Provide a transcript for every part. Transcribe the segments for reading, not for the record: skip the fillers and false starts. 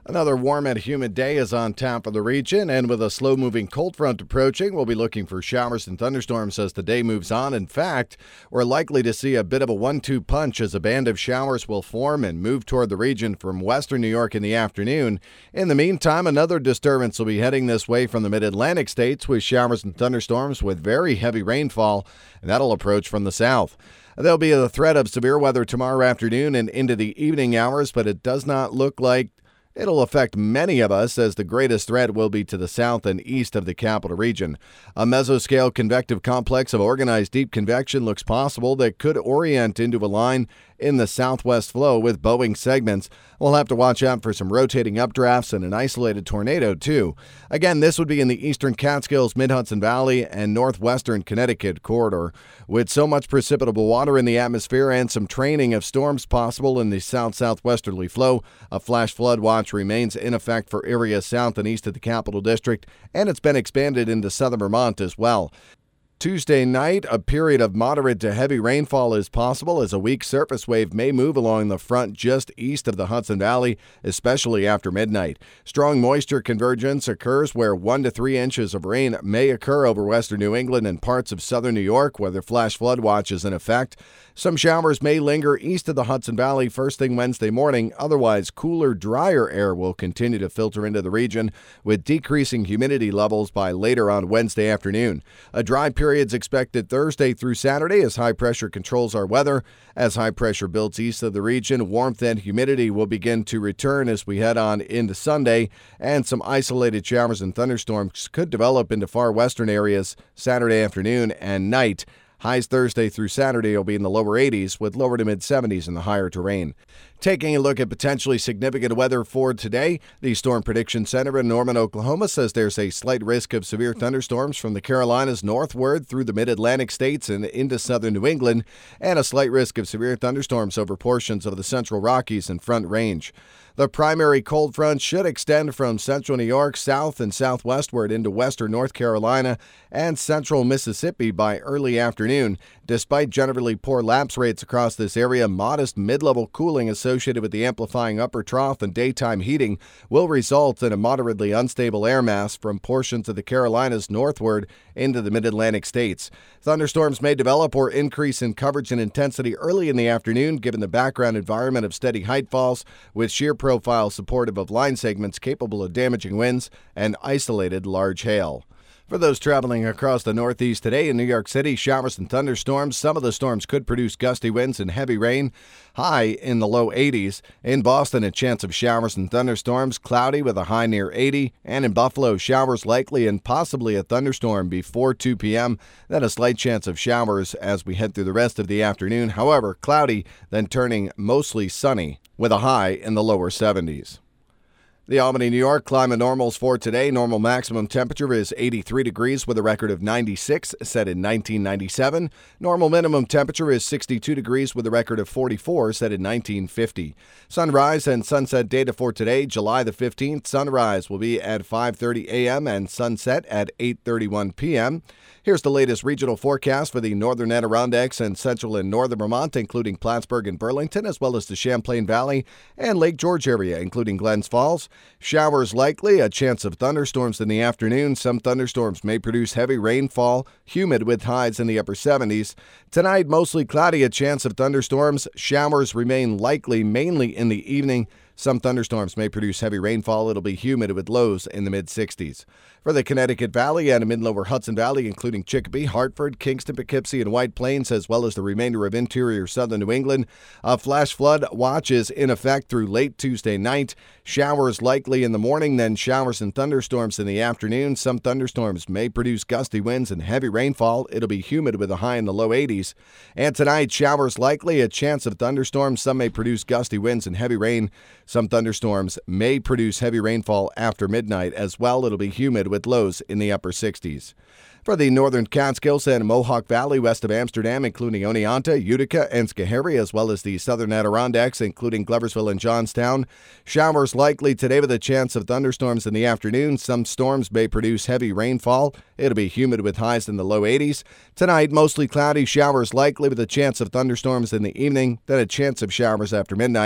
Another warm and humid day is on tap for the region, and with a slow-moving cold front approaching, we'll be looking for showers and thunderstorms as the day moves on. In fact, we're likely to see a bit of a 1-2 punch as a band of showers will form and move toward the region from western New York in the afternoon. In the meantime, another disturbance will be heading this way from the mid-Atlantic states with showers and thunderstorms with very heavy rainfall, and that'll approach from the south. There'll be a threat of severe weather tomorrow afternoon and into the evening hours, but it does not look like it'll affect many of us, as the greatest threat will be to the south and east of the capital region. A mesoscale convective complex of organized deep convection looks possible that could orient into a line in the southwest flow with bowing segments. We'll have to watch out for some rotating updrafts and an isolated tornado, too. Again, this would be in the eastern Catskills, mid-Hudson Valley, and northwestern Connecticut corridor. With so much precipitable water in the atmosphere and some training of storms possible in the south-southwesterly flow, a flash flood watch remains in effect for areas south and east of the Capital District, and it's been expanded into southern Vermont as well. Tuesday night, a period of moderate to heavy rainfall is possible as a weak surface wave may move along the front just east of the Hudson Valley, especially after midnight. Strong moisture convergence occurs where 1 to 3 inches of rain may occur over western New England and parts of southern New York, where the flash flood watch is in effect. Some showers may linger east of the Hudson Valley first thing Wednesday morning. Otherwise, cooler, drier air will continue to filter into the region with decreasing humidity levels by later on Wednesday afternoon. A dry period's expected Thursday through Saturday as high pressure controls our weather. As high pressure builds east of the region, warmth and humidity will begin to return as we head on into Sunday, and some isolated showers and thunderstorms could develop into far western areas Saturday afternoon and night. Highs Thursday through Saturday will be in the lower 80s with lower to mid-70s in the higher terrain. Taking a look at potentially significant weather for today, the Storm Prediction Center in Norman, Oklahoma says there's a slight risk of severe thunderstorms from the Carolinas northward through the mid-Atlantic states and into southern New England, and a slight risk of severe thunderstorms over portions of the central Rockies and Front Range. The primary cold front should extend from central New York south and southwestward into western North Carolina and central Mississippi by early afternoon. Despite generally poor lapse rates across this area, modest mid-level cooling associated with the amplifying upper trough and daytime heating will result in a moderately unstable air mass from portions of the Carolinas northward into the mid-Atlantic states. Thunderstorms may develop or increase in coverage and intensity early in the afternoon, given the background environment of steady height falls with shear profile supportive of line segments capable of damaging winds and isolated large hail. For those traveling across the Northeast today in New York City, showers and thunderstorms. Some of the storms could produce gusty winds and heavy rain, high in the low 80s. In Boston, a chance of showers and thunderstorms, cloudy with a high near 80. And in Buffalo, showers likely and possibly a thunderstorm before 2 p.m. Then a slight chance of showers as we head through the rest of the afternoon. However, cloudy, then turning mostly sunny with a high in the lower 70s. The Albany, New York climate normals for today. Normal maximum temperature is 83 degrees with a record of 96 set in 1997. Normal minimum temperature is 62 degrees with a record of 44 set in 1950. Sunrise and sunset data for today, July the 15th. Sunrise will be at 5:30 a.m. and sunset at 8:31 p.m. Here's the latest regional forecast for the northern Adirondacks and central and northern Vermont, including Plattsburgh and Burlington, as well as the Champlain Valley and Lake George area, including Glens Falls. Showers likely, a chance of thunderstorms in the afternoon. Some thunderstorms may produce heavy rainfall, humid with highs in the upper 70s. Tonight, mostly cloudy, a chance of thunderstorms. Showers remain likely mainly in the evening. Some thunderstorms may produce heavy rainfall. It'll be humid with lows in the mid-60s. For the Connecticut Valley and mid-lower Hudson Valley, including Chicopee, Hartford, Kingston, Poughkeepsie, and White Plains, as well as the remainder of interior southern New England, a flash flood watch is in effect through late Tuesday night. Showers likely in the morning, then showers and thunderstorms in the afternoon. Some thunderstorms may produce gusty winds and heavy rainfall. It'll be humid with a high in the low 80s. And tonight, showers likely, a chance of thunderstorms. Some may produce gusty winds and heavy rain. Some thunderstorms may produce heavy rainfall after midnight as well. It'll be humid with lows in the upper 60s. For the northern Catskills and Mohawk Valley west of Amsterdam, including Oneonta, Utica, and Schoharie, as well as the southern Adirondacks, including Gloversville and Johnstown. Showers likely today with a chance of thunderstorms in the afternoon. Some storms may produce heavy rainfall. It'll be humid with highs in the low 80s. Tonight, mostly cloudy, showers likely with a chance of thunderstorms in the evening, then a chance of showers after midnight.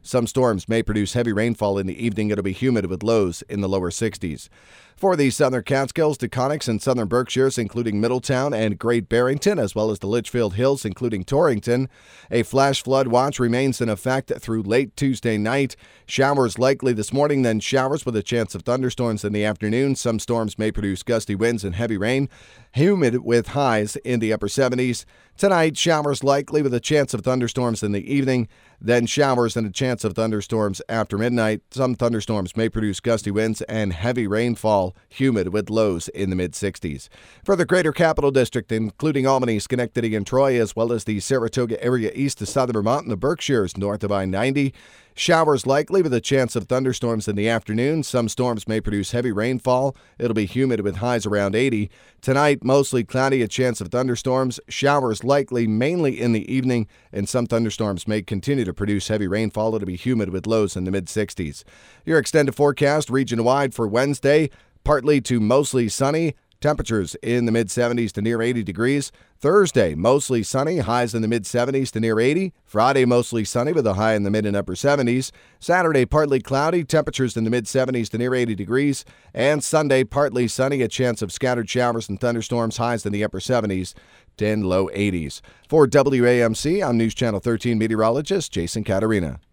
Some storms may produce heavy rainfall in the evening. It'll be humid with lows in the lower 60s. For the southern Catskills, Taconics, and southern Berkshires, including Middletown and Great Barrington, as well as the Litchfield Hills, including Torrington, a flash flood watch remains in effect through late Tuesday night. Showers likely this morning, then showers with a chance of thunderstorms in the afternoon. Some storms may produce gusty winds and heavy rain. Humid with highs in the upper 70s. Tonight, showers likely with a chance of thunderstorms in the evening, then showers and a chance of thunderstorms after midnight. Some thunderstorms may produce gusty winds and heavy rainfall, humid with lows in the mid-60s. For the Greater Capital District, including Albany, Schenectady, and Troy, as well as the Saratoga area east to southern Vermont and the Berkshires north of I-90, showers likely with a chance of thunderstorms in the afternoon. Some storms may produce heavy rainfall. It'll be humid with highs around 80. Tonight, mostly cloudy, a chance of thunderstorms. Showers likely mainly in the evening, and some thunderstorms may continue to produce heavy rainfall. It'll be humid with lows in the mid-60s. Your extended forecast region-wide for Wednesday, partly to mostly sunny. Temperatures in the mid-70s to near 80 degrees. Thursday, mostly sunny, highs in the mid-70s to near 80. Friday, mostly sunny with a high in the mid and upper 70s. Saturday, partly cloudy, temperatures in the mid-70s to near 80 degrees. And Sunday, partly sunny, a chance of scattered showers and thunderstorms, highs in the upper 70s to low 80s. For WAMC, I'm News Channel 13 meteorologist Jason Caterina.